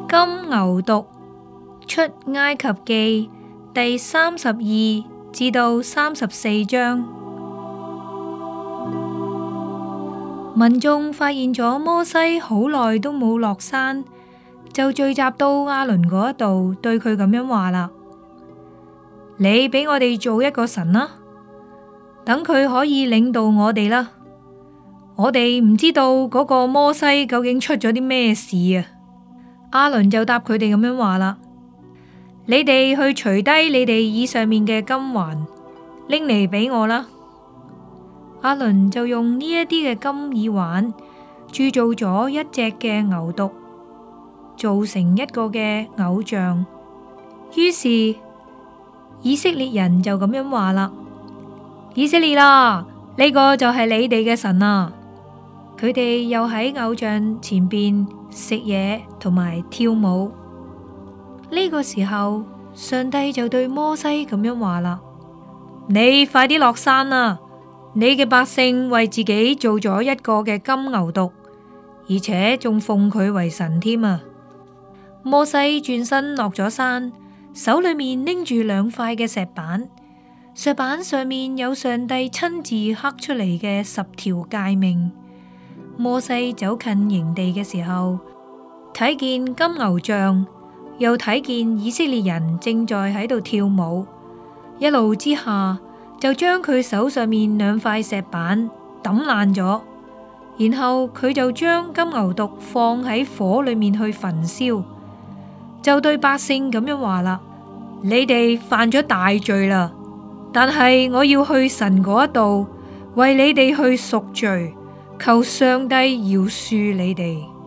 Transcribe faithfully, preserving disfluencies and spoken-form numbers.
金牛犢，出埃及記第三十二至到三十四章。民眾發現咗摩西好耐都冇落山，就聚集到亞倫嗰度，對佢咁樣話啦：你俾我哋做一個神啦，等佢可以領導我哋啦。我哋唔知道嗰個摩西究竟出咗啲咩事啊。亞倫就答佢哋咁樣話啦：你哋去除低你哋耳上面嘅金環，拎嚟俾我啦。亞倫就用呢一啲嘅金耳環鑄造咗一隻嘅牛犢，做成一個嘅偶像。於是以色列人就咁樣話啦：以色列啦，呢個就係你哋嘅神啊！佢哋又喺偶像前邊食嘢同埋跳舞。呢個時候，上帝就對摩西咁樣話啦：你快啲落山啦！你嘅百姓為自己做咗一個嘅金牛犢，而且仲奉佢為神添啊！摩西轉身落咗山，手裏面拎住兩塊嘅石板，石板上面有上帝親自刻出嚟嘅十條誡命。摩西走近營地嘅時候，睇見金牛像，又睇見以色列人正在喺度跳舞，一怒之下就將佢手上面兩塊石板抌爛咗，然後佢就將金牛犢放喺火裏面去焚燒，就對百姓咁樣話啦：你哋犯咗大罪啦，但係我要去神嗰度為你哋去贖罪，求上帝饒恕你哋。